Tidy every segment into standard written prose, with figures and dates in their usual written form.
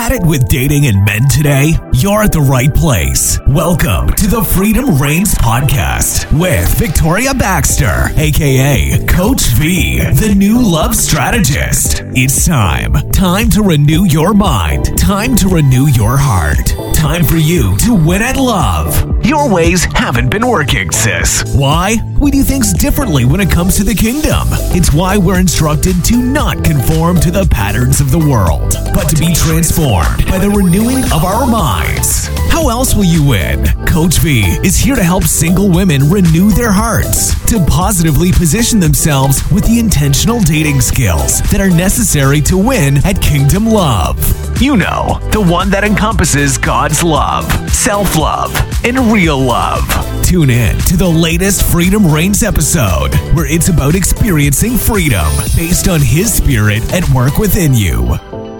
Had it with dating and men today? You're at the right place. Welcome to the Freedom Reigns podcast with Victoria Baxter, aka Coach V, the new love strategist. It's time to renew your mind, time to renew your heart, time for you to win at love. Your ways haven't been working, sis. Why? We do things differently when it comes to the kingdom. It's why we're instructed to not conform to the patterns of the world, but to be transformed by the renewing of our minds. How else will you win? Coach V is here to help single women renew their hearts, to positively position themselves with the intentional dating skills that are necessary to win at Kingdom Love. You know, the one that encompasses God's love, self-love, and real love. Tune in to the latest Freedom Reigns episode, where it's about experiencing freedom based on His Spirit at work within you.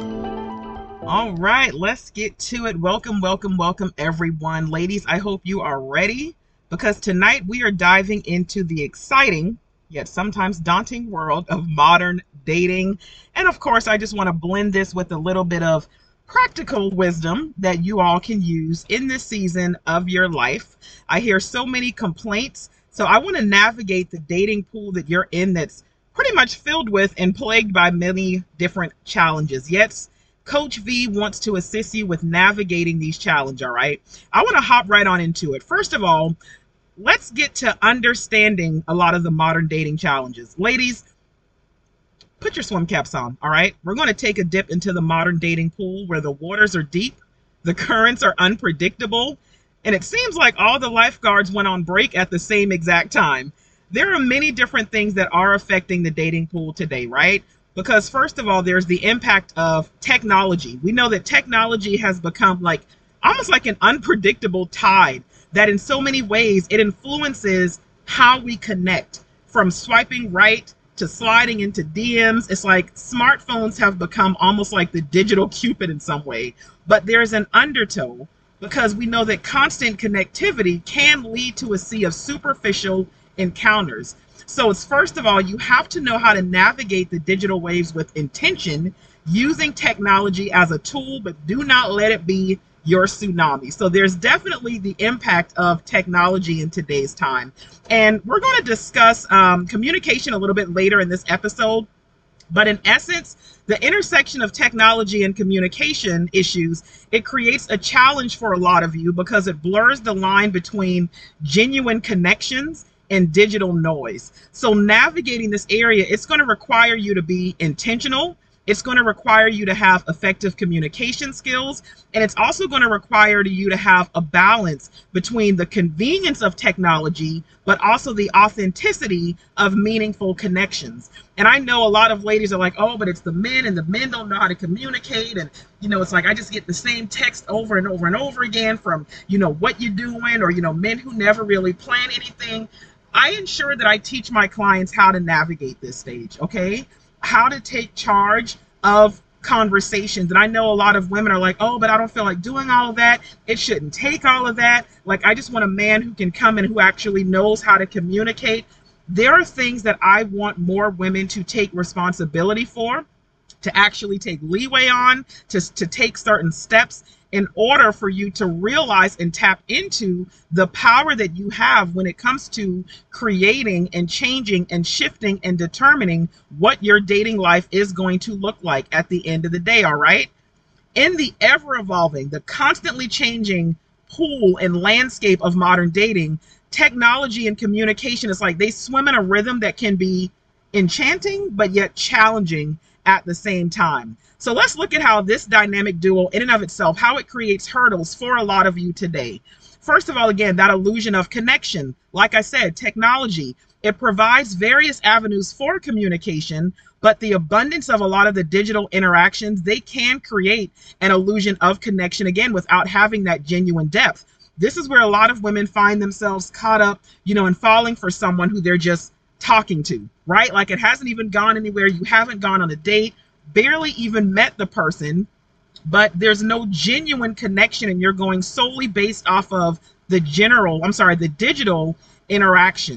All right, let's get to it. Welcome, everyone. Ladies, I hope you are ready, because tonight we are diving into the exciting, yet sometimes daunting world of modern dating. And of course, I just want to blend this with a little bit of practical wisdom that you all can use in this season of your life. I hear so many complaints, so I want to navigate the dating pool that you're in that's pretty much filled with and plagued by many different challenges. Yes, Coach V wants to assist you with navigating these challenges, all right? I want to hop right on into it. First of all, let's get to understanding a lot of the modern dating challenges. Ladies, put your swim caps on, all right? We're going to take a dip into the modern dating pool where the waters are deep, the currents are unpredictable, and it seems like all the lifeguards went on break at the same exact time. There are many different things that are affecting the dating pool today, right? Because first of all, there's the impact of technology. We know that technology has become almost like an unpredictable tide that in so many ways it influences how we connect, from swiping right to sliding into DMs. It's like smartphones have become almost like the digital Cupid in some way. But there's an undertow, because we know that constant connectivity can lead to a sea of superficial encounters. So it's, first of all, you have to know how to navigate the digital waves with intention, using technology as a tool, but do not let it be your tsunami. So there's definitely the impact of technology in today's time. And we're going to discuss communication a little bit later in this episode. But in essence, the intersection of technology and communication issues, it creates a challenge for a lot of you, because it blurs the line between genuine connections and digital noise. So navigating this area, it's going to require you to be intentional. It's going to require you to have effective communication skills. And it's also going to require you to have a balance between the convenience of technology, but also the authenticity of meaningful connections. And I know a lot of ladies are like, oh, but it's the men, and the men don't know how to communicate. And, it's like, I just get the same text over and over and over again from, what you're doing, or, men who never really plan anything. I ensure that I teach my clients how to navigate this stage, okay? How to take charge of conversations. And I know a lot of women are like, oh, but I don't feel like doing all of that. It shouldn't take all of that. Like, I just want a man who can come in, who actually knows how to communicate. There are things that I want more women to take responsibility for, to actually take leeway on, to take certain steps, in order for you to realize and tap into the power that you have when it comes to creating and changing and shifting and determining what your dating life is going to look like at the end of the day, all right? In the ever-evolving, the constantly changing pool and landscape of modern dating, technology and communication is like they swim in a rhythm that can be enchanting but yet challenging at the same time. So let's look at how this dynamic duo in and of itself, how it creates hurdles for a lot of you today. First of all, again, that illusion of connection. Like I said, technology, it provides various avenues for communication, but the abundance of a lot of the digital interactions, they can create an illusion of connection, again, without having that genuine depth. This is where a lot of women find themselves caught up, and falling for someone who they're just talking to, right? Like, it hasn't even gone anywhere. You haven't gone on a date, barely even met the person, but there's no genuine connection, and you're going solely based off of the digital interaction.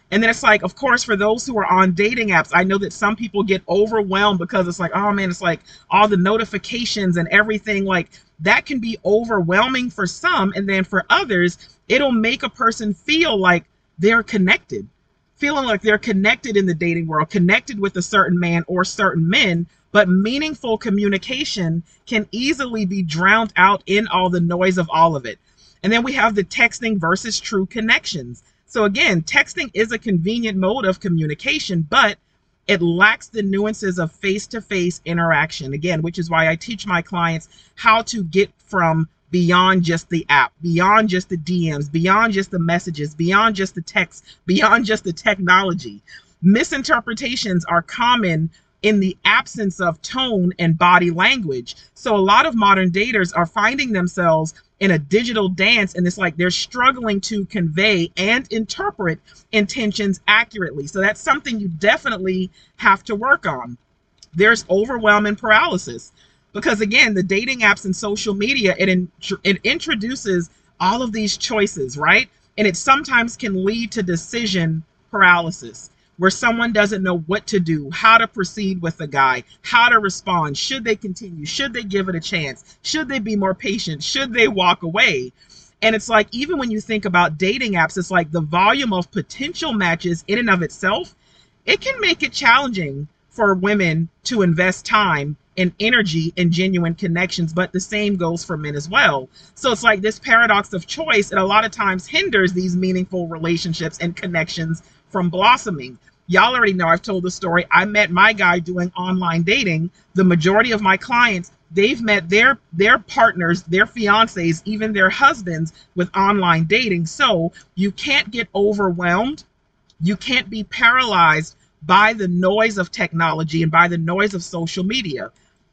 And then it's like, of course, for those who are on dating apps, I know that some people get overwhelmed because it's like, oh man, it's like all the notifications and everything. Like that can be overwhelming for some. And then for others, it'll make a person feel like they're connected, feeling like they're connected in the dating world, connected with a certain man or certain men. But meaningful communication can easily be drowned out in all the noise of all of it. And then we have the texting versus true connections. So again, texting is a convenient mode of communication, but it lacks the nuances of face-to-face interaction. Again, which is why I teach my clients how to get from beyond just the app, beyond just the DMs, beyond just the messages, beyond just the text, beyond just the technology. Misinterpretations are common in the absence of tone and body language. So a lot of modern daters are finding themselves in a digital dance, and it's like they're struggling to convey and interpret intentions accurately. So that's something you definitely have to work on. There's overwhelming paralysis because again, the dating apps and social media, it introduces all of these choices, right? And it sometimes can lead to decision paralysis, where someone doesn't know what to do, how to proceed with the guy, how to respond. Should they continue? Should they give it a chance? Should they be more patient? Should they walk away? And it's like, even when you think about dating apps, it's like the volume of potential matches in and of itself, it can make it challenging for women to invest time and energy in genuine connections, but the same goes for men as well. So it's like this paradox of choice, and a lot of times hinders these meaningful relationships and connections from blossoming. Y'all already know I've told the story. I met my guy doing online dating. The majority of my clients, they've met their partners, their fiancés, even their husbands with online dating. So you can't get overwhelmed. You can't be paralyzed by the noise of technology and by the noise of social media.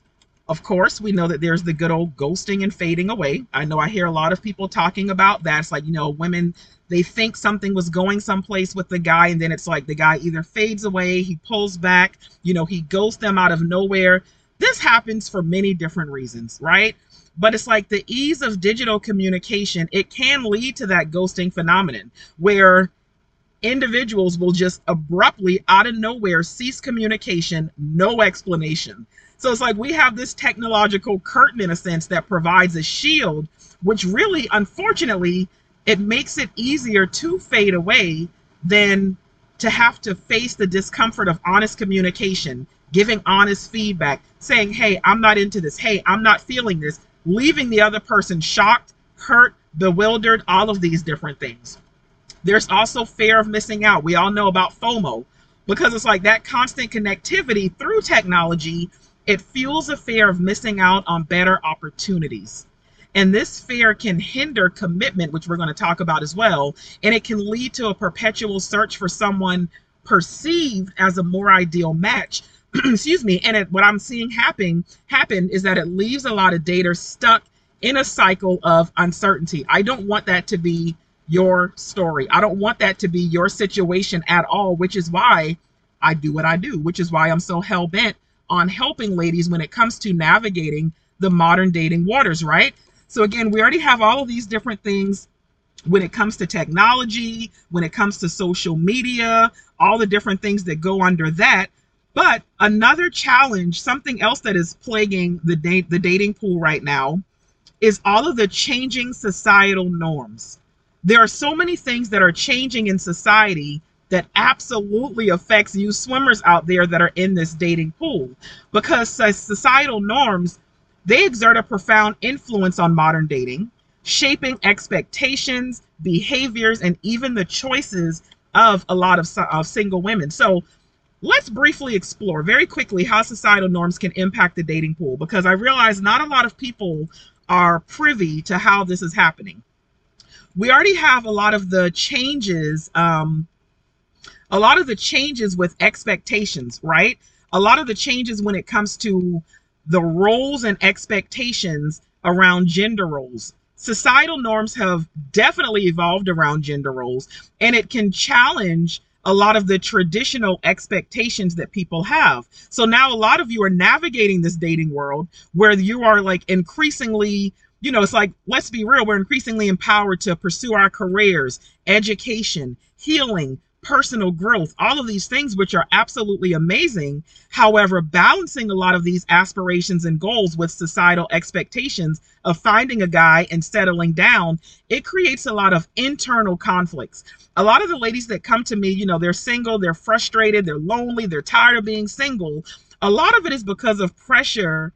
Of course, we know that there's the good old ghosting and fading away. I know I hear a lot of people talking about that. It's like, women, they think something was going someplace with the guy, and then it's like the guy either fades away, he pulls back, he ghosts them out of nowhere. This happens for many different reasons, right? But it's like the ease of digital communication, it can lead to that ghosting phenomenon where individuals will just abruptly out of nowhere cease communication, no explanation. So it's like we have this technological curtain in a sense that provides a shield, which really, unfortunately, it makes it easier to fade away than to have to face the discomfort of honest communication, giving honest feedback, saying, hey, I'm not into this. Hey, I'm not feeling this, leaving the other person shocked, hurt, bewildered, all of these different things. There's also fear of missing out. We all know about FOMO, because it's like that constant connectivity through technology, it fuels a fear of missing out on better opportunities. And this fear can hinder commitment, which we're going to talk about as well. And it can lead to a perpetual search for someone perceived as a more ideal match. Excuse me. And what I'm seeing happen is that it leaves a lot of daters stuck in a cycle of uncertainty. I don't want that to be your story. I don't want that to be your situation at all, which is why I do what I do, which is why I'm so hell-bent on helping ladies when it comes to navigating the modern dating waters, right? So again, we already have all of these different things when it comes to technology, when it comes to social media, all the different things that go under that. But another challenge, something else that is plaguing the dating pool right now, is all of the changing societal norms. There are so many things that are changing in society that absolutely affects you swimmers out there that are in this dating pool, because societal norms, they exert a profound influence on modern dating, shaping expectations, behaviors, and even the choices of a lot of single women. So let's briefly explore very quickly how societal norms can impact the dating pool, because I realize not a lot of people are privy to how this is happening. We already have a lot of the changes, with expectations, right? A lot of the changes when it comes to the roles and expectations around gender roles. Societal norms have definitely evolved around gender roles, and it can challenge a lot of the traditional expectations that people have. So now a lot of you are navigating this dating world where you are like increasingly, it's like, let's be real, we're increasingly empowered to pursue our careers, education, healing, personal growth, all of these things, which are absolutely amazing. However, balancing a lot of these aspirations and goals with societal expectations of finding a guy and settling down, it creates a lot of internal conflicts. A lot of the ladies that come to me, they're single, they're frustrated, they're lonely, they're tired of being single. A lot of it is because of pressure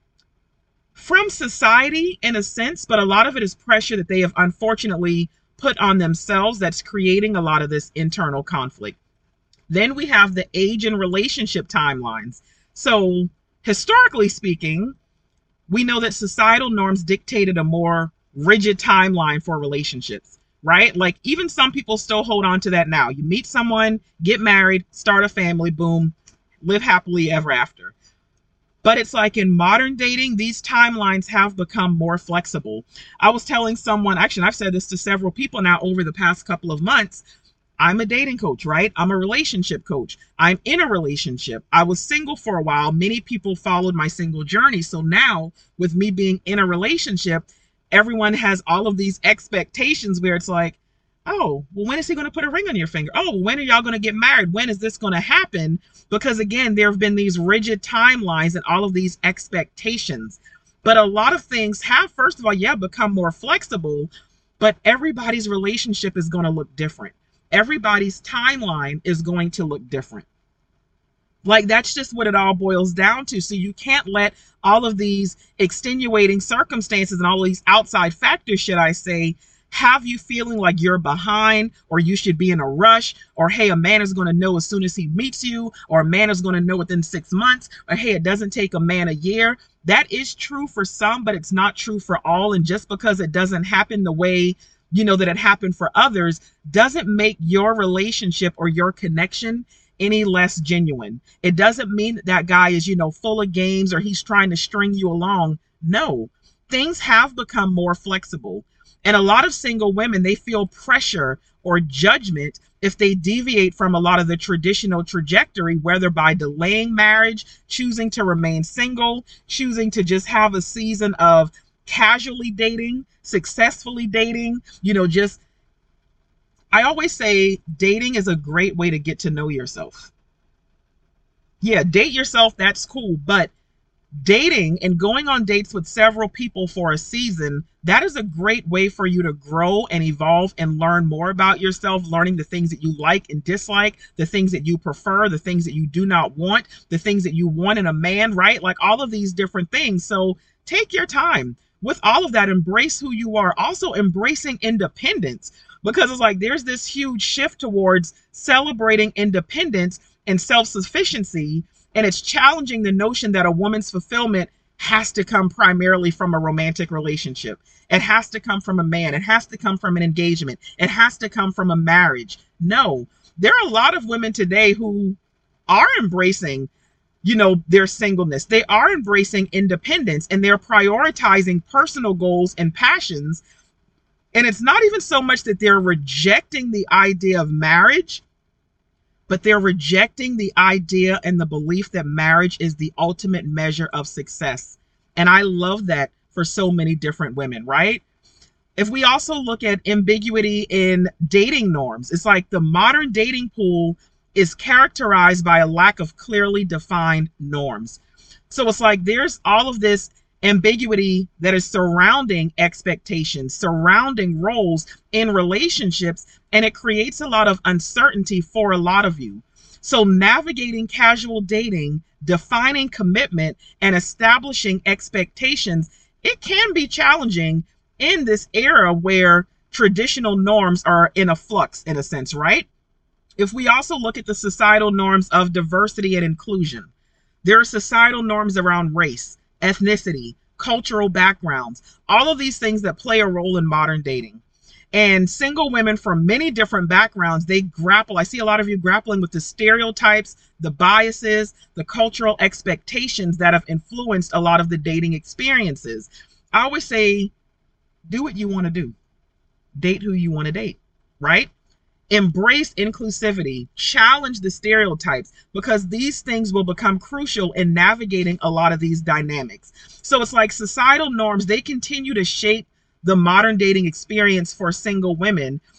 from society in a sense, but a lot of it is pressure that they have unfortunately put on themselves that's creating a lot of this internal conflict. Then we have the age and relationship timelines. So historically speaking, we know that societal norms dictated a more rigid timeline for relationships, right? Like even some people still hold on to that now. You meet someone, get married, start a family, boom, live happily ever after. But it's like in modern dating, these timelines have become more flexible. I was telling someone, actually, I've said this to several people now over the past couple of months. I'm a dating coach, right? I'm a relationship coach. I'm in a relationship. I was single for a while. Many people followed my single journey. So now with me being in a relationship, everyone has all of these expectations where it's like, oh, well, when is he going to put a ring on your finger? Oh, when are y'all going to get married? When is this going to happen? Because again, there have been these rigid timelines and all of these expectations. But a lot of things have, first of all, become more flexible, but everybody's relationship is going to look different. Everybody's timeline is going to look different. Like that's just what it all boils down to. So you can't let all of these extenuating circumstances and all these outside factors, should I say, have you feeling like you're behind or you should be in a rush, or hey, a man is going to know as soon as he meets you, or a man is going to know within 6 months, or hey, it doesn't take a man a year. That is true for some, but it's not true for all. And just because it doesn't happen the way that it happened for others doesn't make your relationship or your connection any less genuine. It doesn't mean that guy is full of games or he's trying to string you along. No, things have become more flexible. And a lot of single women, they feel pressure or judgment if they deviate from a lot of the traditional trajectory, whether by delaying marriage, choosing to remain single, choosing to just have a season of casually dating, successfully dating, I always say dating is a great way to get to know yourself. Yeah, date yourself, that's cool, but dating and going on dates with several people for a season, that is a great way for you to grow and evolve and learn more about yourself, learning the things that you like and dislike, the things that you prefer, the things that you do not want, the things that you want in a man, right? Like all of these different things. So take your time. With all of that, embrace who you are. Also embracing independence, because it's like there's this huge shift towards celebrating independence and self-sufficiency. And it's challenging the notion that a woman's fulfillment has to come primarily from a romantic relationship. It has to come from a man. It has to come from an engagement. It has to come from a marriage. No, there are a lot of women today who are embracing, their singleness. They are embracing independence and they're prioritizing personal goals and passions. And it's not even so much that they're rejecting the idea of marriage, but they're rejecting the idea and the belief that marriage is the ultimate measure of success. And I love that for so many different women, right? If we also look at ambiguity in dating norms, it's like the modern dating pool is characterized by a lack of clearly defined norms. So it's like there's all of this ambiguity that is surrounding expectations, surrounding roles in relationships, and it creates a lot of uncertainty for a lot of you. So navigating casual dating, defining commitment, and establishing expectations, it can be challenging in this era where traditional norms are in a flux, in a sense, right? If we also look at the societal norms of diversity and inclusion, there are societal norms around race, ethnicity, cultural backgrounds, all of these things that play a role in modern dating. And single women from many different backgrounds, they grapple. I see a lot of you grappling with the stereotypes, the biases, the cultural expectations that have influenced a lot of the dating experiences. I always say, do what you want to do. Date who you want to date, right? Embrace inclusivity, challenge the stereotypes, because these things will become crucial in navigating a lot of these dynamics. So it's like societal norms, they continue to shape the modern dating experience for single women.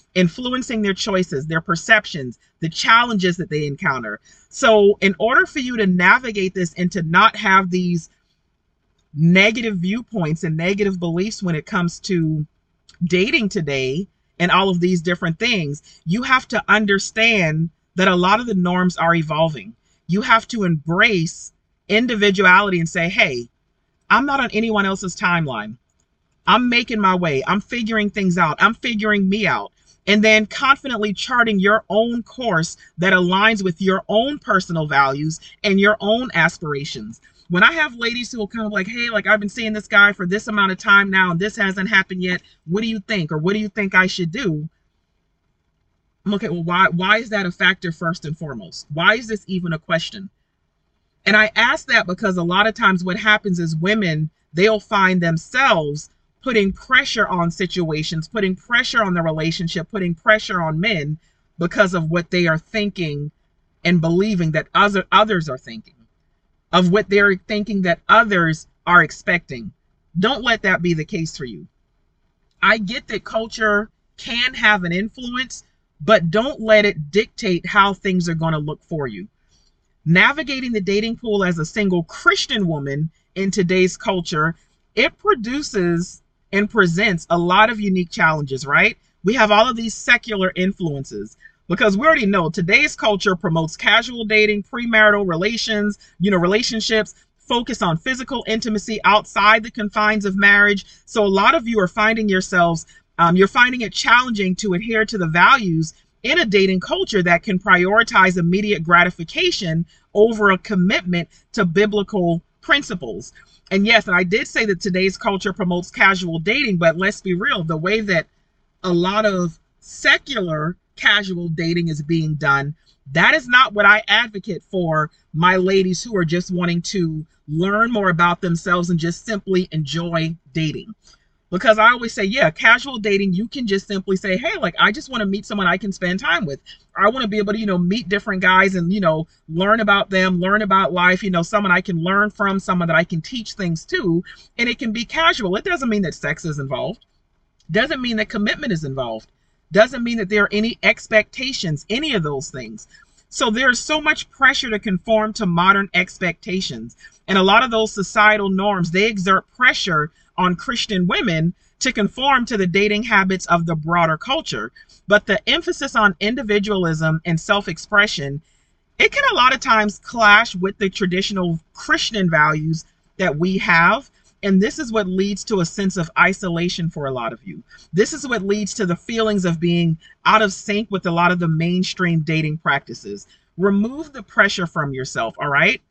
influencing their choices, their perceptions, the challenges that they encounter. So in order for you to navigate this and to not have these negative viewpoints and negative beliefs when it comes to dating today and all of these different things, you have to understand that a lot of the norms are evolving. You have to embrace individuality and say, hey, I'm not on anyone else's timeline. I'm making my way. I'm figuring things out. I'm figuring me out. And then confidently charting your own course that aligns with your own personal values and your own aspirations. When I have ladies who will come like, hey, like I've been seeing this guy for this amount of time now and this hasn't happened yet. What do you think? Or what do you think I should do? I'm okay, well, why is that a factor first and foremost? Why is this even a question? And I ask that because a lot of times what happens is women, they'll find themselves putting pressure on situations, putting pressure on the relationship, putting pressure on men because of what they are thinking and believing that others are thinking, of what they're thinking that others are expecting. Don't let that be the case for you. I get that culture can have an influence, but don't let it dictate how things are going to look for you. Navigating the dating pool as a single Christian woman in today's culture, it produces and presents a lot of unique challenges, right? We have all of these secular influences because we already know today's culture promotes casual dating, premarital relations, relationships, focus on physical intimacy outside the confines of marriage. So a lot of you are finding yourselves, you're finding it challenging to adhere to the values in a dating culture that can prioritize immediate gratification over a commitment to biblical principles. And yes, and I did say that today's culture promotes casual dating, but let's be real, the way that a lot of secular casual dating is being done, that is not what I advocate for my ladies who are just wanting to learn more about themselves and just simply enjoy dating. Because I always say, yeah, casual dating, you can just simply say, hey, like, I just want to meet someone I can spend time with. I want to be able to, meet different guys and, learn about them, learn about life, someone I can learn from, someone that I can teach things to. And it can be casual. It doesn't mean that sex is involved. Doesn't mean that commitment is involved. Doesn't mean that there are any expectations, any of those things. So there's so much pressure to conform to modern expectations. And a lot of those societal norms, they exert pressure on Christian women to conform to the dating habits of the broader culture. But the emphasis on individualism and self-expression, it can a lot of times clash with the traditional Christian values that we have. And this is what leads to a sense of isolation for a lot of you. This is what leads to the feelings of being out of sync with a lot of the mainstream dating practices. Remove the pressure from yourself, all right?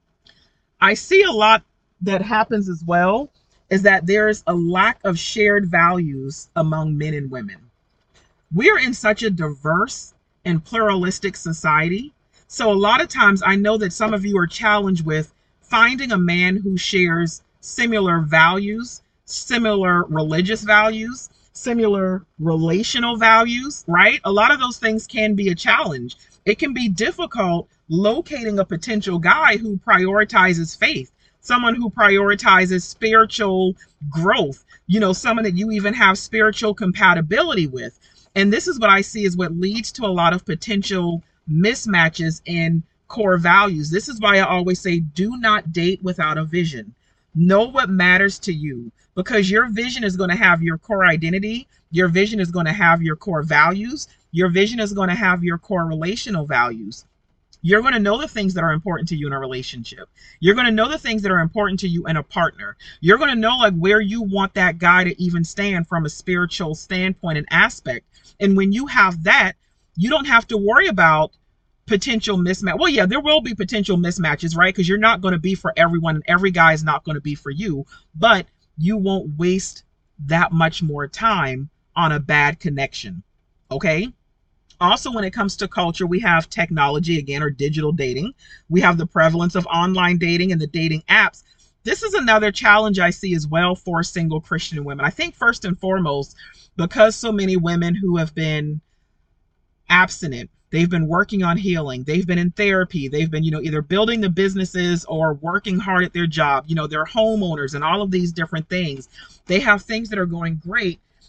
I see a lot that happens as well is that there's a lack of shared values among men and women. We're in such a diverse and pluralistic society. So a lot of times I know that some of you are challenged with finding a man who shares similar values, similar religious values, similar relational values, right? A lot of those things can be a challenge. It can be difficult locating a potential guy who prioritizes faith, someone who prioritizes spiritual growth, someone that you even have spiritual compatibility with. And this is what I see is what leads to a lot of potential mismatches in core values. This is why I always say, do not date without a vision. Know what matters to you, because your vision is going to have your core identity. Your vision is going to have your core values. Your vision is going to have your core relational values. You're going to know the things that are important to you in a relationship. You're going to know the things that are important to you in a partner. You're going to know like where you want that guy to even stand from a spiritual standpoint and aspect. And when you have that, you don't have to worry about potential mismatch. Well, yeah, there will be potential mismatches, right? Because you're not going to be for everyone and every guy is not going to be for you, but you won't waste that much more time on a bad connection. Okay. Also, when it comes to culture, we have technology again, or digital dating. We have the prevalence of online dating and the dating apps. This is another challenge I see as well for single Christian women. I think first and foremost, because so many women who have been abstinent, they've been working on healing, they've been in therapy, they've been, either building the businesses or working hard at their job, they're homeowners and all of these different things. They have things that are going great.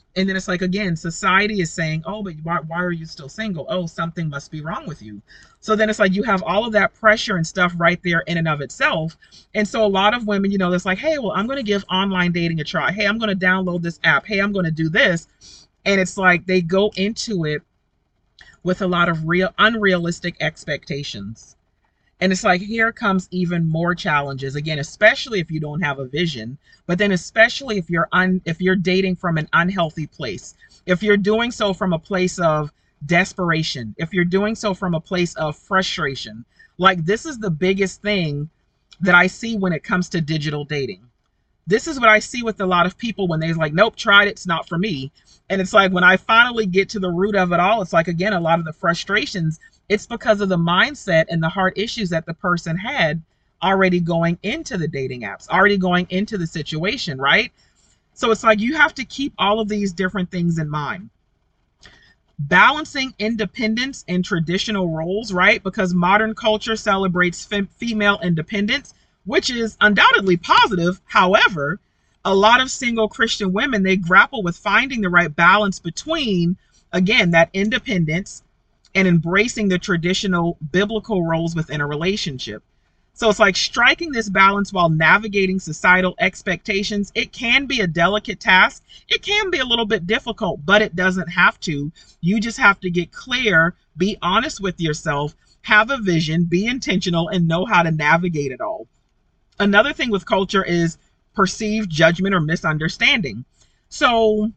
And then it's like, again, society is saying, oh, but why are you still single? Oh, something must be wrong with you. So then it's like you have all of that pressure and stuff right there in and of itself. And so a lot of women, it's like, hey, well, I'm going to give online dating a try. Hey, I'm going to download this app. Hey, I'm going to do this. And it's like they go into it with a lot of unrealistic expectations. And it's like, here comes even more challenges. Again, especially if you don't have a vision, but then especially if you're dating from an unhealthy place, if you're doing so from a place of desperation, if you're doing so from a place of frustration, like this is the biggest thing that I see when it comes to digital dating. This is what I see with a lot of people when they're like, nope, tried it, it's not for me. And it's like when I finally get to the root of it all, it's like, again, a lot of the frustrations, it's because of the mindset and the heart issues that the person had already going into the dating apps, already going into the situation, right? So it's like you have to keep all of these different things in mind. Balancing independence and traditional roles, right? Because modern culture celebrates female independence, which is undoubtedly positive. However, a lot of single Christian women, they grapple with finding the right balance between, again, that independence and embracing the traditional biblical roles within a relationship. So it's like striking this balance while navigating societal expectations. It can be a delicate task. It can be a little bit difficult, but it doesn't have to. You just have to get clear, be honest with yourself, have a vision, be intentional, and know how to navigate it all. Another thing with culture is perceived judgment or misunderstanding. So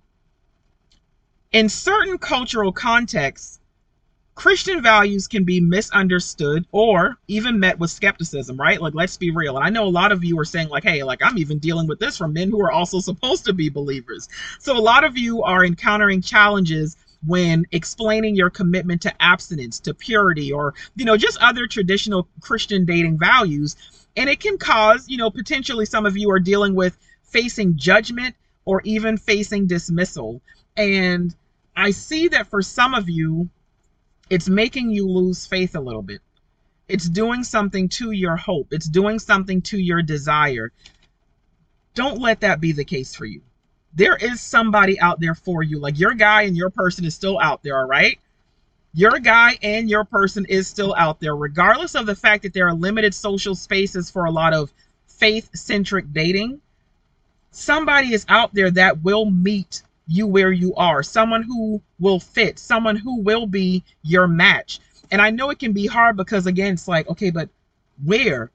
in certain cultural contexts, Christian values can be misunderstood or even met with skepticism, right? Like, let's be real. And I know a lot of you are saying like, hey, like I'm even dealing with this from men who are also supposed to be believers. So a lot of you are encountering challenges when explaining your commitment to abstinence, to purity, or, just other traditional Christian dating values. And it can cause, potentially some of you are dealing with facing judgment or even facing dismissal. And I see that for some of you, it's making you lose faith a little bit. It's doing something to your hope. It's doing something to your desire. Don't let that be the case for you. There is somebody out there for you. Like your guy and your person is still out there, all right? Your guy and your person is still out there, regardless of the fact that there are limited social spaces for a lot of faith-centric dating. Somebody is out there that will meet you where you are, someone who will fit, someone who will be your match. And I know it can be hard because, again, it's like, okay, but where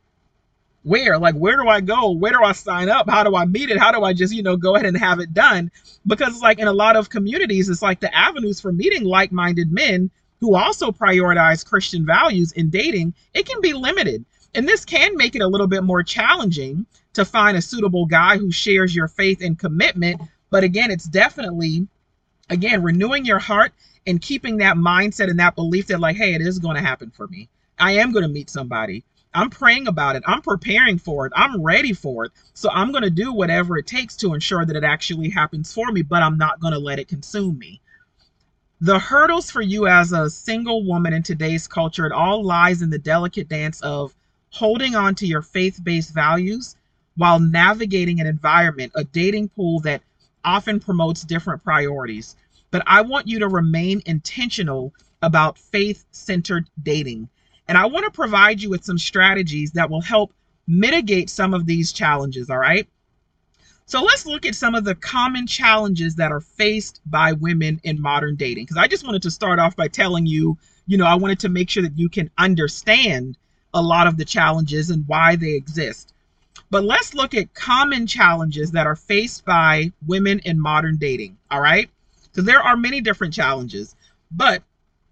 do I go? Where do I sign up? How do I meet it? How do I just, go ahead and have it done? Because it's like in a lot of communities, it's like the avenues for meeting like-minded men who also prioritize Christian values in dating, it can be limited. And this can make it a little bit more challenging to find a suitable guy who shares your faith and commitment. But again, it's definitely, renewing your heart and keeping that mindset and that belief that like, hey, it is going to happen for me. I am going to meet somebody. I'm praying about it. I'm preparing for it. I'm ready for it. So I'm going to do whatever it takes to ensure that it actually happens for me, but I'm not going to let it consume me. The hurdles for you as a single woman in today's culture, it all lies in the delicate dance of holding on to your faith-based values while navigating an environment, a dating pool that often promotes different priorities. But I want you to remain intentional about faith-centered dating. And I want to provide you with some strategies that will help mitigate some of these challenges, all right? So let's look at some of the common challenges that are faced by women in modern dating. Because I just wanted to start off by telling you, I wanted to make sure that you can understand a lot of the challenges and why they exist. But let's look at common challenges that are faced by women in modern dating, all right? Because there are many different challenges, but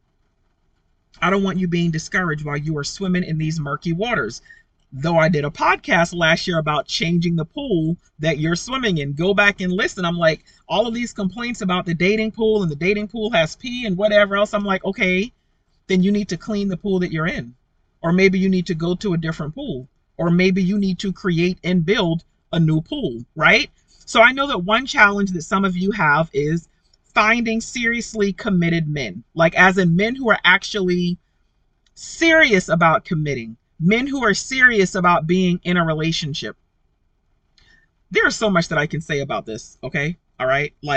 I don't want you being discouraged while you are swimming in these murky waters. Though I did a podcast last year about changing the pool that you're swimming in. Go back and listen. I'm like, all of these complaints about the dating pool and the dating pool has pee and whatever else. I'm like, okay, then you need to clean the pool that you're in. Or maybe you need to go to a different pool. Or maybe you need to create and build a new pool, right? So I know that one challenge that some of you have is finding seriously committed men. Like as in men who are actually serious about committing. Men who are serious about being in a relationship. There's so much that I can say about this, okay? All right? Like,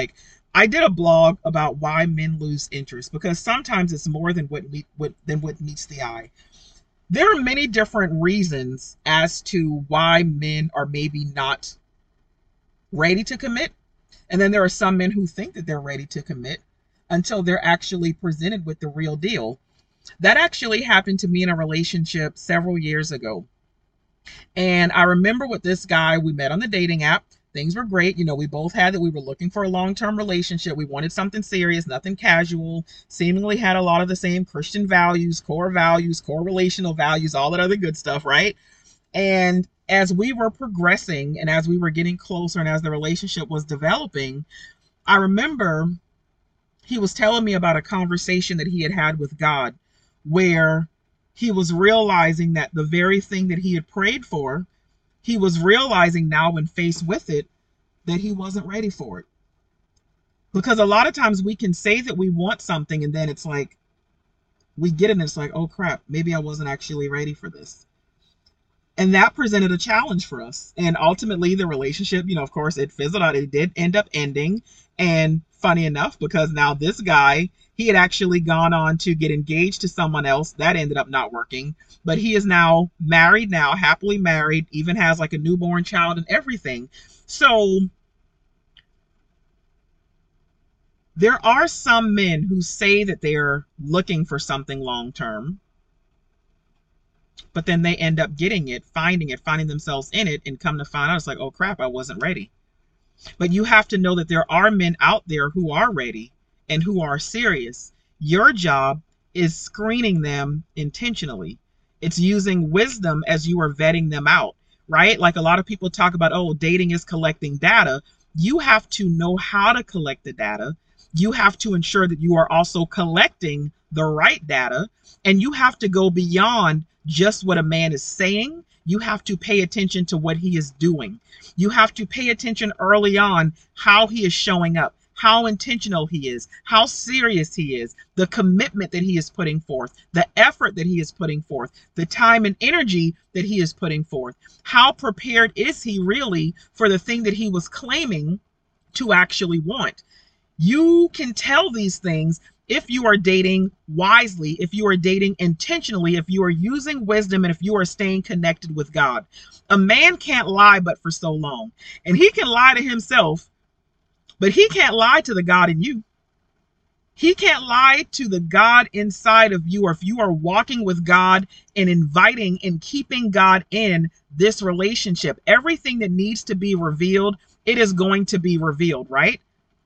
I did a blog about why men lose interest, because sometimes it's more than what meets the eye. There are many different reasons as to why men are maybe not ready to commit. And then there are some men who think that they're ready to commit until they're actually presented with the real deal. That actually happened to me in a relationship several years ago. And I remember with this guy, we met on the dating app. Things were great. We both had that we were looking for a long-term relationship. We wanted something serious, nothing casual, seemingly had a lot of the same Christian values, core relational values, all that other good stuff, right? And as we were progressing and as we were getting closer and as the relationship was developing, I remember he was telling me about a conversation that he had had with God, where he was realizing that the very thing that he had prayed for, he was realizing now when faced with it, that he wasn't ready for it. Because a lot of times we can say that we want something and then it's like, we get it and it's like, oh crap, maybe I wasn't actually ready for this. And that presented a challenge for us. And ultimately the relationship, of course, it fizzled out. It did end up ending. And funny enough, because now this guy, he had actually gone on to get engaged to someone else. That ended up not working. But he is now married, happily married, even has like a newborn child and everything. So there are some men who say that they're looking for something long term, but then they end up getting it, finding themselves in it, and come to find out it's like, oh crap, I wasn't ready. But you have to know that there are men out there who are ready and who are serious. Your job is screening them intentionally. It's using wisdom as you are vetting them out, right? Like a lot of people talk about, oh, dating is collecting data. You have to know how to collect the data. You have to ensure that you are also collecting the right data, and you have to go beyond just what a man is saying. You have to pay attention to what he is doing. You have to pay attention early on how he is showing up, how intentional he is, how serious he is, the commitment that he is putting forth, the effort that he is putting forth, the time and energy that he is putting forth. How prepared is he really for the thing that he was claiming to actually want? You can tell these things if you are dating wisely, if you are dating intentionally, if you are using wisdom, and if you are staying connected with God. A man can't lie but for so long. And he can lie to himself, but he can't lie to the God in you. He can't lie to the God inside of you. Or if you are walking with God and inviting and keeping God in this relationship, everything that needs to be revealed, it is going to be revealed, right?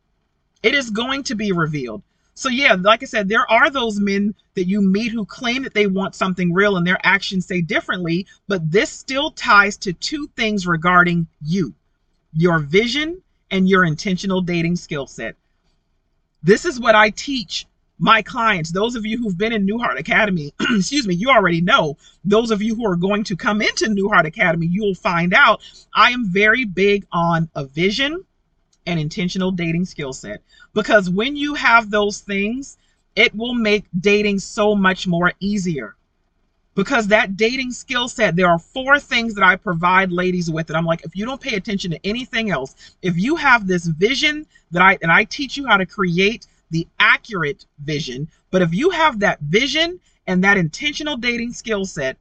It is going to be revealed. So yeah, like I said, there are those men that you meet who claim that they want something real and their actions say differently, but this still ties to two things regarding you: your vision and your intentional dating skill set. This is what I teach my clients. Those of you who've been in New Heart Academy, excuse me, you already know. Those of you who are going to come into New Heart Academy, you will find out I am very big on a vision and intentional dating skill set. Because when you have those things, it will make dating so much more easier. Because that dating skill set, there are 4 things that I provide ladies with. And I'm like, if you don't pay attention to anything else, if you have this vision that I teach you how to create the accurate vision, but if you have that vision and that intentional dating skill set,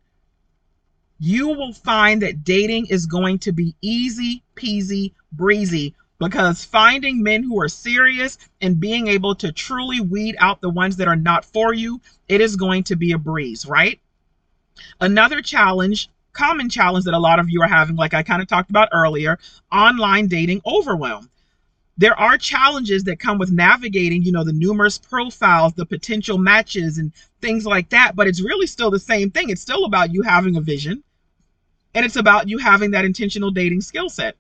you will find that dating is going to be easy peasy breezy. Because finding men who are serious and being able to truly weed out the ones that are not for you, it is going to be a breeze, right? Another challenge, common challenge that a lot of you are having, like I kind of talked about earlier, online dating overwhelm. There are challenges that come with navigating, the numerous profiles, the potential matches and things like that, but it's really still the same thing. It's still about you having a vision, and it's about you having that intentional dating skill set.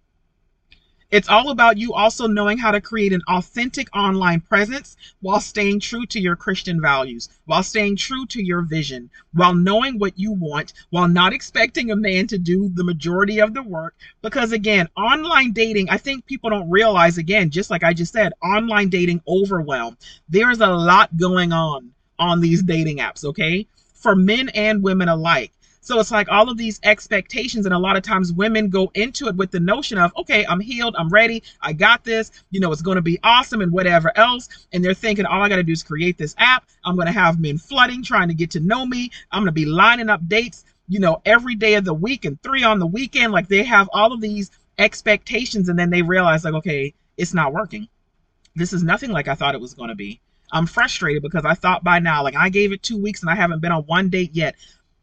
It's all about you also knowing how to create an authentic online presence while staying true to your Christian values, while staying true to your vision, while knowing what you want, while not expecting a man to do the majority of the work. Because again, online dating, I think people don't realize, again, just like I just said, online dating overwhelm. There is a lot going on these dating apps, okay? For men and women alike. So it's like all of these expectations, and a lot of times women go into it with the notion of, okay, I'm healed, I'm ready, I got this, it's going to be awesome and whatever else. And they're thinking, all I got to do is create this app. I'm going to have men flooding, trying to get to know me. I'm going to be lining up dates, every day of the week and 3 on the weekend. Like, they have all of these expectations, and then they realize, like, okay, it's not working. This is nothing like I thought it was going to be. I'm frustrated because I thought by now, like, I gave it 2 weeks and I haven't been on one date yet.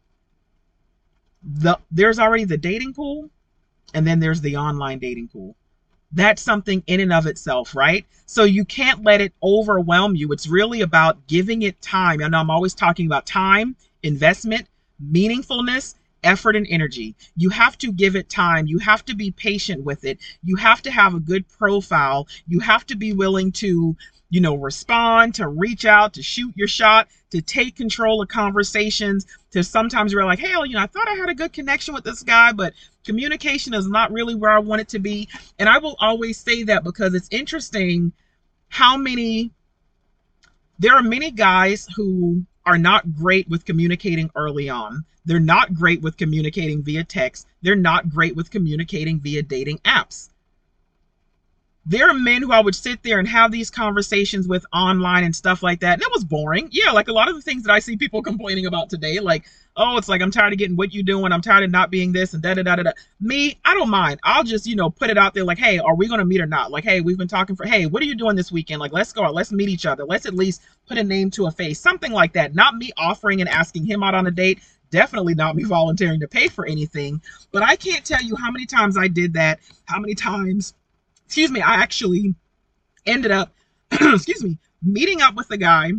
There's already the dating pool, and then there's the online dating pool. That's something in and of itself, right? So you can't let it overwhelm you. It's really about giving it time. I know I'm always talking about time, investment, meaningfulness, effort, and energy. You have to give it time. You have to be patient with it. You have to have a good profile. You have to be willing to respond, to reach out, to shoot your shot, to take control of conversations, to sometimes you're like, hey, I thought I had a good connection with this guy, but communication is not really where I want it to be. And I will always say that because it's interesting there are many guys who are not great with communicating early on. They're not great with communicating via text. They're not great with communicating via dating apps. There are men who I would sit there and have these conversations with online and stuff like that. And it was boring. Yeah, like a lot of the things that I see people complaining about today, like, oh, it's like, I'm tired of getting what you doing. I'm tired of not being this and da-da-da-da-da. Me, I don't mind. I'll just, put it out there like, hey, are we going to meet or not? Like, hey, we've been talking hey, what are you doing this weekend? Like, let's go out. Let's meet each other. Let's at least put a name to a face. Something like that. Not me offering and asking him out on a date. Definitely not me volunteering to pay for anything. But I can't tell you how many times I did that. How many times... I actually ended up, meeting up with a guy,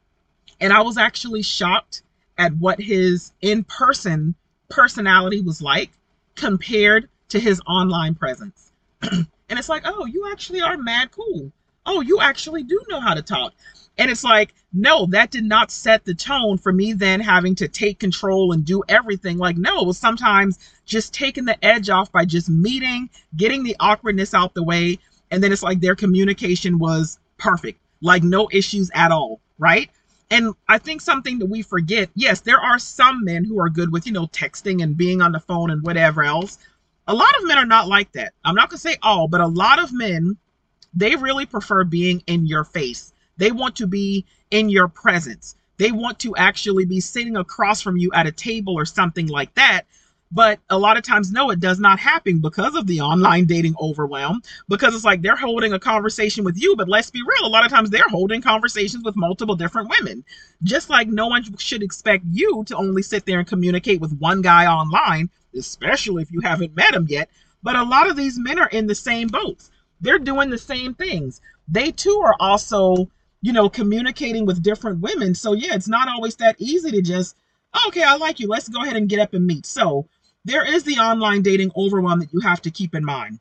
and I was actually shocked at what his in-person personality was like compared to his online presence. And it's like, oh, you actually are mad cool. Oh, you actually do know how to talk. And it's like, no, that did not set the tone for me then having to take control and do everything. Like, no, it was sometimes just taking the edge off by just meeting, getting the awkwardness out the way. And then it's like their communication was perfect, like no issues at all, right? And I think something that we forget, yes, there are some men who are good with, texting and being on the phone and whatever else. A lot of men are not like that. I'm not going to say all, but a lot of men, they really prefer being in your face. They want to be in your presence. They want to actually be sitting across from you at a table or something like that. But a lot of times, no, it does not happen because of the online dating overwhelm, because it's like they're holding a conversation with you. But let's be real. A lot of times they're holding conversations with multiple different women, just like no one should expect you to only sit there and communicate with one guy online, especially if you haven't met him yet. But a lot of these men are in the same boats. They're doing the same things. They too are also communicating with different women. So yeah, it's not always that easy to just, okay, I like you. Let's go ahead and get up and meet. So there is the online dating overwhelm that you have to keep in mind.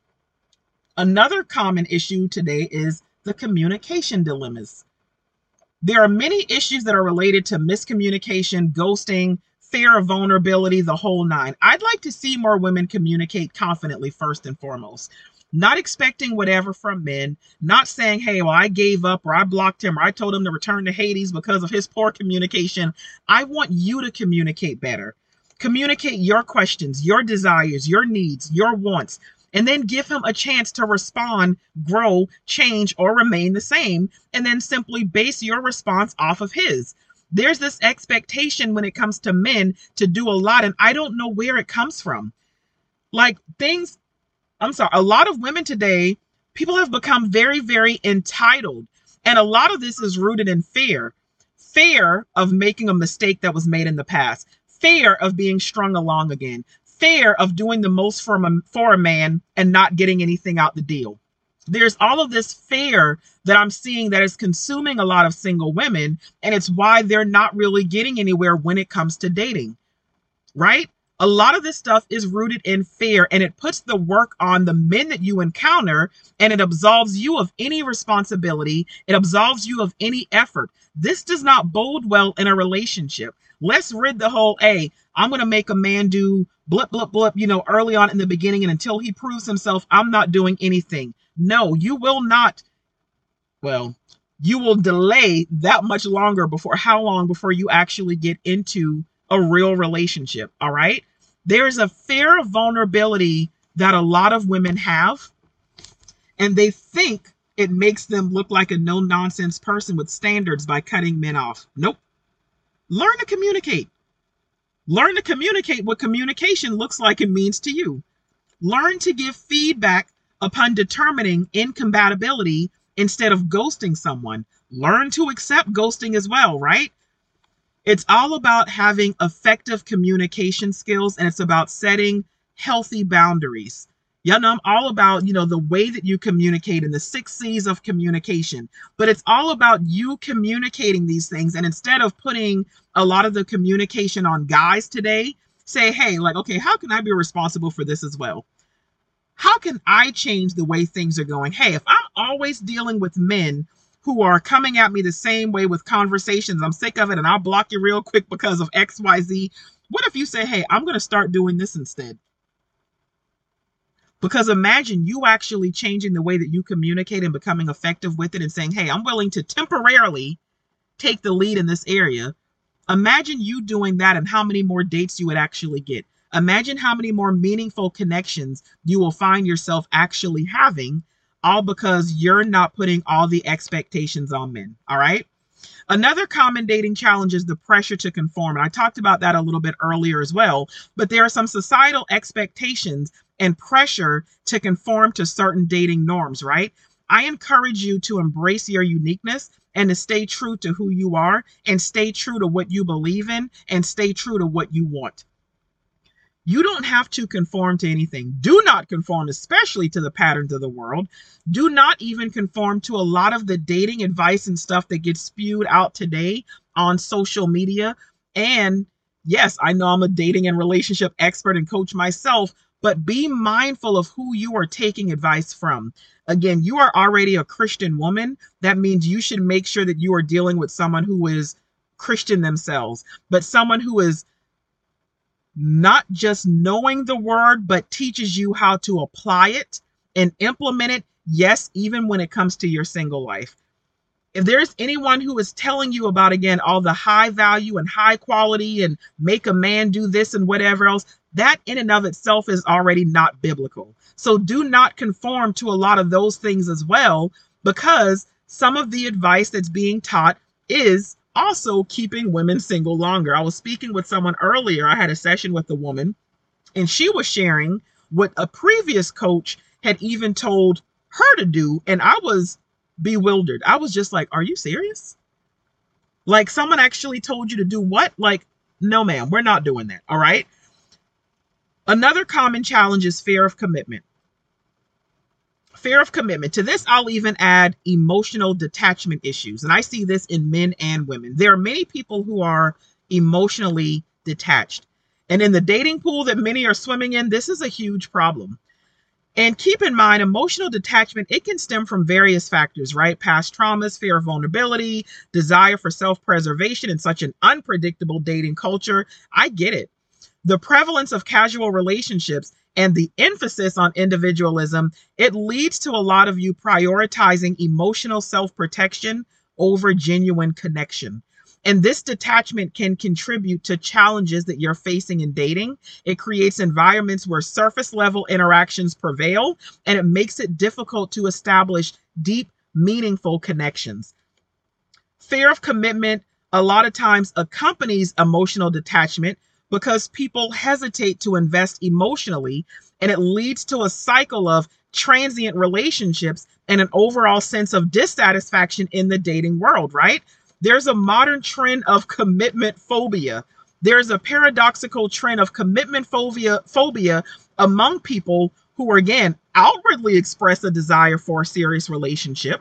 Another common issue today is the communication dilemmas. There are many issues that are related to miscommunication, ghosting, fear of vulnerability, the whole nine. I'd like to see more women communicate confidently first and foremost. Not expecting whatever from men, not saying, hey, well, I gave up or I blocked him or I told him to return to Hades because of his poor communication. I want you to communicate better. Communicate your questions, your desires, your needs, your wants, and then give him a chance to respond, grow, change, or remain the same, and then simply base your response off of his. There's this expectation when it comes to men to do a lot, and I don't know where it comes from. A lot of women today, people have become very, very entitled. And a lot of this is rooted in fear. Fear of making a mistake that was made in the past. Fear of being strung along again. Fear of doing the most for a man and not getting anything out the deal. There's all of this fear that I'm seeing that is consuming a lot of single women. And it's why they're not really getting anywhere when it comes to dating, right? A lot of this stuff is rooted in fear, and it puts the work on the men that you encounter, and it absolves you of any responsibility. It absolves you of any effort. This does not bode well in a relationship. Let's rid the whole, hey, I'm going to make a man do blip, blip, blip, early on in the beginning, and until he proves himself, I'm not doing anything. No, you will not. Well, you will delay that much longer before you actually get into a real relationship. All right. There's a fear of vulnerability that a lot of women have, and they think it makes them look like a no nonsense person with standards by cutting men off. Nope. Learn to communicate. Learn to communicate what communication looks like and means to you. Learn to give feedback upon determining incompatibility instead of ghosting someone. Learn to accept ghosting as well, right? It's all about having effective communication skills, and it's about setting healthy boundaries. Y'all know I'm all about, the way that you communicate and the 6 C's of communication. But it's all about you communicating these things. And instead of putting a lot of the communication on guys today, say, hey, okay, how can I be responsible for this as well? How can I change the way things are going? Hey, if I'm always dealing with men who are coming at me the same way with conversations, I'm sick of it and I'll block you real quick because of XYZ. What if you say, hey, I'm going to start doing this instead? Because imagine you actually changing the way that you communicate and becoming effective with it and saying, hey, I'm willing to temporarily take the lead in this area. Imagine you doing that and how many more dates you would actually get. Imagine how many more meaningful connections you will find yourself actually having, all because you're not putting all the expectations on men. All right. Another common dating challenge is the pressure to conform. And I talked about that a little bit earlier as well, but there are some societal expectations and pressure to conform to certain dating norms, right? I encourage you to embrace your uniqueness and to stay true to who you are and stay true to what you believe in and stay true to what you want. You don't have to conform to anything. Do not conform, especially to the patterns of the world. Do not even conform to a lot of the dating advice and stuff that gets spewed out today on social media. And yes, I know I'm a dating and relationship expert and coach myself, but be mindful of who you are taking advice from. Again, you are already a Christian woman. That means you should make sure that you are dealing with someone who is Christian themselves, but someone who is not just knowing the word, but teaches you how to apply it and implement it. Yes, even when it comes to your single life. If there's anyone who is telling you about, again, all the high value and high quality and make a man do this and whatever else, that in and of itself is already not biblical. So do not conform to a lot of those things as well, because some of the advice that's being taught is also keeping women single longer. I was speaking with someone earlier. I had a session with a woman, and she was sharing what a previous coach had even told her to do. And I was bewildered. I was just like, are you serious? Like, someone actually told you to do what? Like, no, ma'am, we're not doing that. All right. Another common challenge is fear of commitment. Fear of commitment. To this, I'll even add emotional detachment issues. And I see this in men and women. There are many people who are emotionally detached. And in the dating pool that many are swimming in, this is a huge problem. And keep in mind, emotional detachment, it can stem from various factors, right? Past traumas, fear of vulnerability, desire for self-preservation in such an unpredictable dating culture. I get it. The prevalence of casual relationships and the emphasis on individualism, it leads to a lot of you prioritizing emotional self-protection over genuine connection. And this detachment can contribute to challenges that you're facing in dating. It creates environments where surface level interactions prevail, and it makes it difficult to establish deep, meaningful connections. Fear of commitment a lot of times accompanies emotional detachment because people hesitate to invest emotionally, and it leads to a cycle of transient relationships and an overall sense of dissatisfaction in the dating world, right? There's a modern trend of commitment phobia. There's a paradoxical trend of commitment phobia among people who are, again, outwardly express a desire for a serious relationship,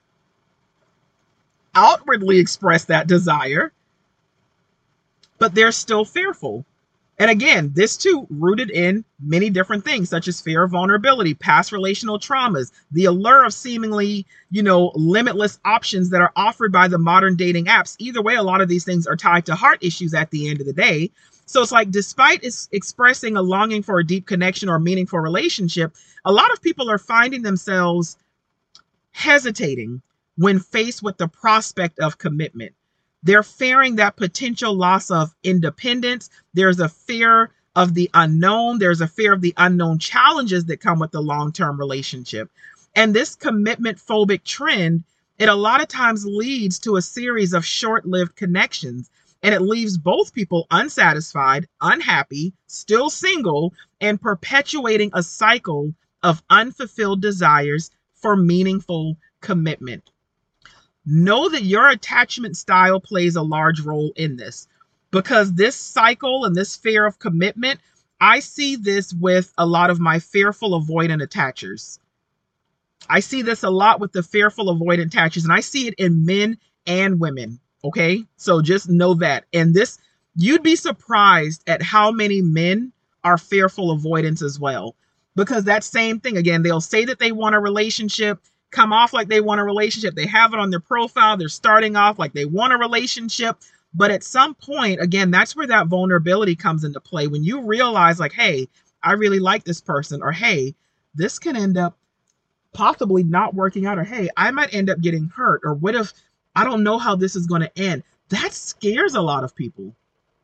outwardly express that desire, but they're still fearful. And again, this too rooted in many different things, such as fear of vulnerability, past relational traumas, the allure of seemingly, limitless options that are offered by the modern dating apps. Either way, a lot of these things are tied to heart issues at the end of the day. So it's like, despite expressing a longing for a deep connection or meaningful relationship, a lot of people are finding themselves hesitating when faced with the prospect of commitment. They're fearing that potential loss of independence. There's a fear of the unknown. There's a fear of the unknown challenges that come with the long-term relationship. And this commitment phobic trend, it a lot of times leads to a series of short-lived connections. And it leaves both people unsatisfied, unhappy, still single, and perpetuating a cycle of unfulfilled desires for meaningful commitment. Know that your attachment style plays a large role in this, because this cycle and this fear of commitment, I see this with a lot of my fearful avoidant attachers. I see this a lot with the fearful avoidant attachers, and I see it in men and women. Okay, so just know that. And this, you'd be surprised at how many men are fearful avoidance as well. Because that same thing, again, they'll say that they want a relationship, come off like they want a relationship. They have it on their profile. They're starting off like they want a relationship. But at some point, again, that's where that vulnerability comes into play. When you realize like, hey, I really like this person, or hey, this can end up possibly not working out, or hey, I might end up getting hurt, or what if I don't know how this is going to end. That scares a lot of people.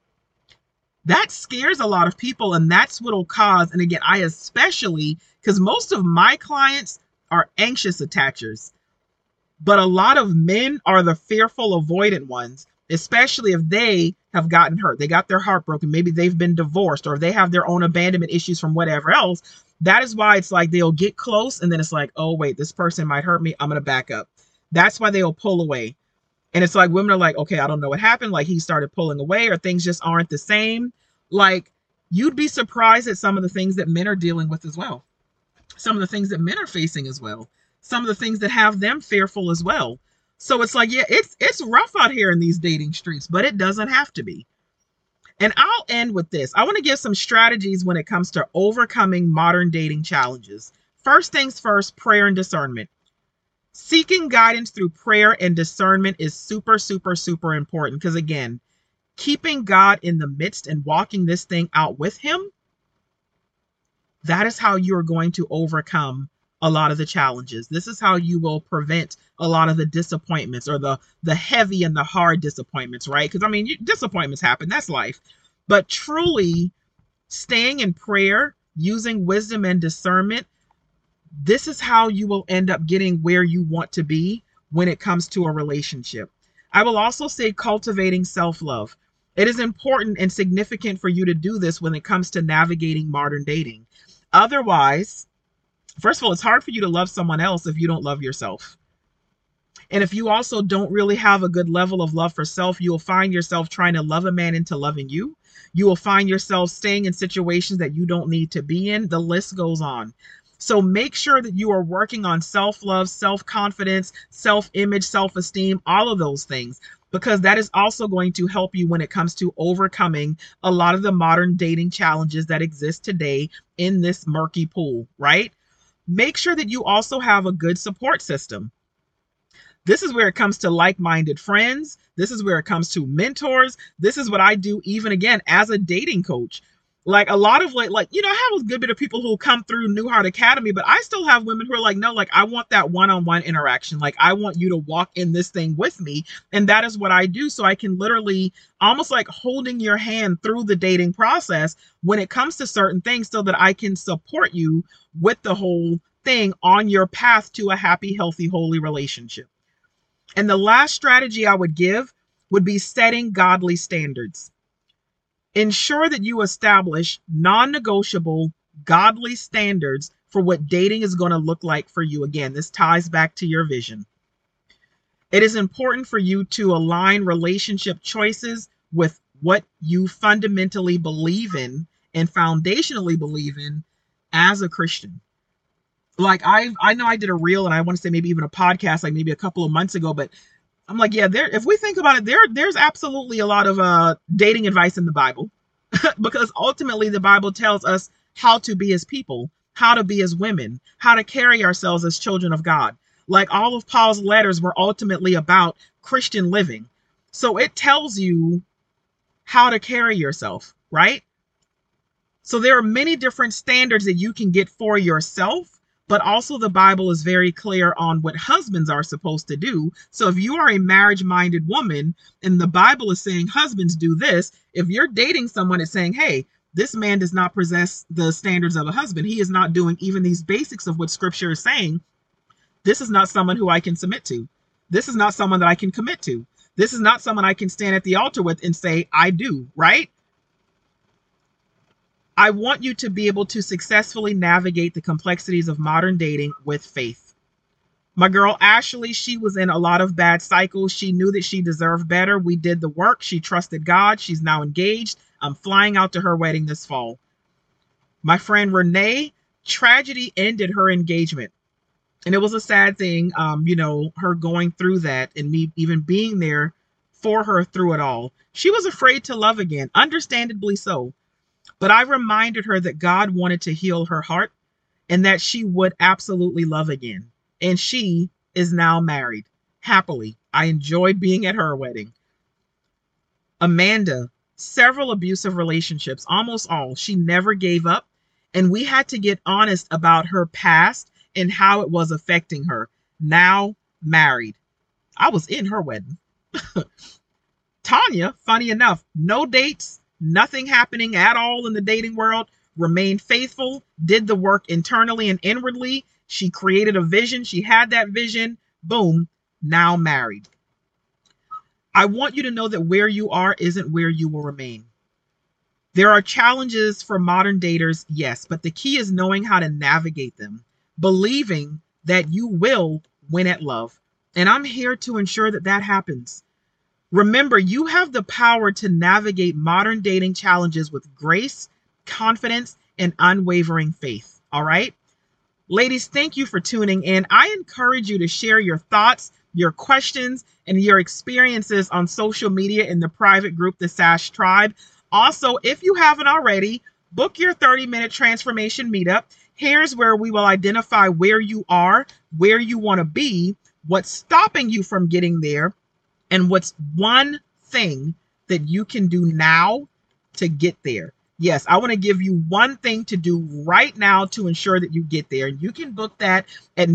That scares a lot of people, and that's what'll cause, and again, I especially, because most of my clients are anxious attachers, but a lot of men are the fearful avoidant ones, especially if they have gotten hurt. They got their heart broken. Maybe they've been divorced, or they have their own abandonment issues from whatever else. That is why it's like they'll get close, and then it's like, oh, wait, this person might hurt me. I'm going to back up. That's why they'll pull away. And it's like women are like, okay, I don't know what happened. Like he started pulling away, or things just aren't the same. Like you'd be surprised at some of the things that men are dealing with as well. Some of the things that men are facing as well. Some of the things that have them fearful as well. So it's like, yeah, it's rough out here in these dating streets, but it doesn't have to be. And I'll end with this. I want to give some strategies when it comes to overcoming modern dating challenges. First things first, prayer and discernment. Seeking guidance through prayer and discernment is super, super, super important, because again, keeping God in the midst and walking this thing out with him, that is how you're going to overcome a lot of the challenges. This is how you will prevent a lot of the disappointments, or the heavy and the hard disappointments, right? Because I mean, disappointments happen, that's life. But truly staying in prayer, using wisdom and discernment, this is how you will end up getting where you want to be when it comes to a relationship. I will also say cultivating self-love. It is important and significant for you to do this when it comes to navigating modern dating. Otherwise, first of all, it's hard for you to love someone else if you don't love yourself. And if you also don't really have a good level of love for self, you will find yourself trying to love a man into loving you. You will find yourself staying in situations that you don't need to be in. The list goes on. So make sure that you are working on self-love, self-confidence, self-image, self-esteem, all of those things, because that is also going to help you when it comes to overcoming a lot of the modern dating challenges that exist today in this murky pool, right? Make sure that you also have a good support system. This is where it comes to like-minded friends. This is where it comes to mentors. This is what I do even again as a dating coach. Like a lot of I have a good bit of people who come through New Heart Academy, but I still have women who are like, no, like I want that one-on-one interaction. Like I want you to walk in this thing with me. And that is what I do. So I can literally almost like holding your hand through the dating process when it comes to certain things, so that I can support you with the whole thing on your path to a happy, healthy, holy relationship. And the last strategy I would give would be setting godly standards. Ensure that you establish non-negotiable, godly standards for what dating is going to look like for you. Again, this ties back to your vision. It is important for you to align relationship choices with what you fundamentally believe in and foundationally believe in as a Christian. Like I know I did a reel, and I want to say maybe even a podcast, like maybe a couple of months ago, but I'm like, yeah, if we think about it, there's absolutely a lot of dating advice in the Bible, because ultimately the Bible tells us how to be as people, how to be as women, how to carry ourselves as children of God. Like all of Paul's letters were ultimately about Christian living. So it tells you how to carry yourself, right? So there are many different standards that you can get for yourself, But also the Bible is very clear on what husbands are supposed to do. So if you are a marriage-minded woman and the Bible is saying husbands do this, if you're dating someone that's saying, hey, this man does not possess the standards of a husband, he is not doing even these basics of what scripture is saying, this is not someone who I can submit to. This is not someone that I can commit to. This is not someone I can stand at the altar with and say, I do, right? I want you to be able to successfully navigate the complexities of modern dating with faith. My girl Ashley, she was in a lot of bad cycles. She knew that she deserved better. We did the work. She trusted God. She's now engaged. I'm flying out to her wedding this fall. My friend Renee, tragedy ended her engagement. And it was a sad thing, her going through that and me even being there for her through it all. She was afraid to love again, understandably so. But I reminded her that God wanted to heal her heart and that she would absolutely love again. And she is now married happily. I enjoyed being at her wedding. Amanda, several abusive relationships, almost all. She never gave up. And we had to get honest about her past and how it was affecting her. Now married. I was in her wedding. Tanya, funny enough, no dates, nothing happening at all in the dating world, remained faithful, did the work internally and inwardly. She created a vision. She had that vision. Boom, now married. I want you to know that where you are isn't where you will remain. There are challenges for modern daters, yes, but the key is knowing how to navigate them, believing that you will win at love. And I'm here to ensure that that happens. Remember, you have the power to navigate modern dating challenges with grace, confidence, and unwavering faith. All right? Ladies, thank you for tuning in. I encourage you to share your thoughts, your questions, and your experiences on social media in the private group, the Sash Tribe. Also, if you haven't already, book your 30-minute transformation meetup. Here's where we will identify where you are, where you want to be, what's stopping you from getting there, and what's one thing that you can do now to get there. Yes, I want to give you one thing to do right now to ensure that you get there. You can book that at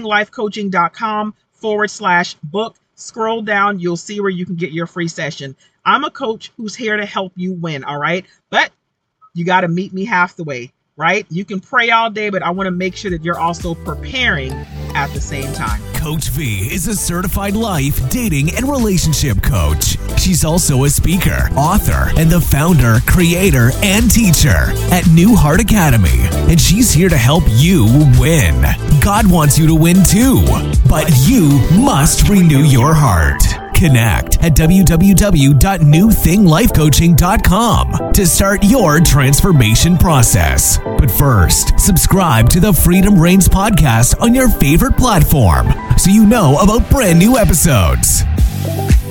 newthinglifecoaching.com/book. Scroll down, you'll see where you can get your free session. I'm a coach who's here to help you win, all right? But you got to meet me half the way, right? You can pray all day, but I want to make sure that you're also preparing at the same time. Coach V is a certified life, dating, and relationship coach. She's also a speaker, author, and the founder, creator, and teacher at New Heart Academy. And she's here to help you win. God wants you to win too, but you must renew your heart. Connect at www.newthinglifecoaching.com to start your transformation process. But first, subscribe to the Freedom Reigns podcast on your favorite platform so you know about brand new episodes.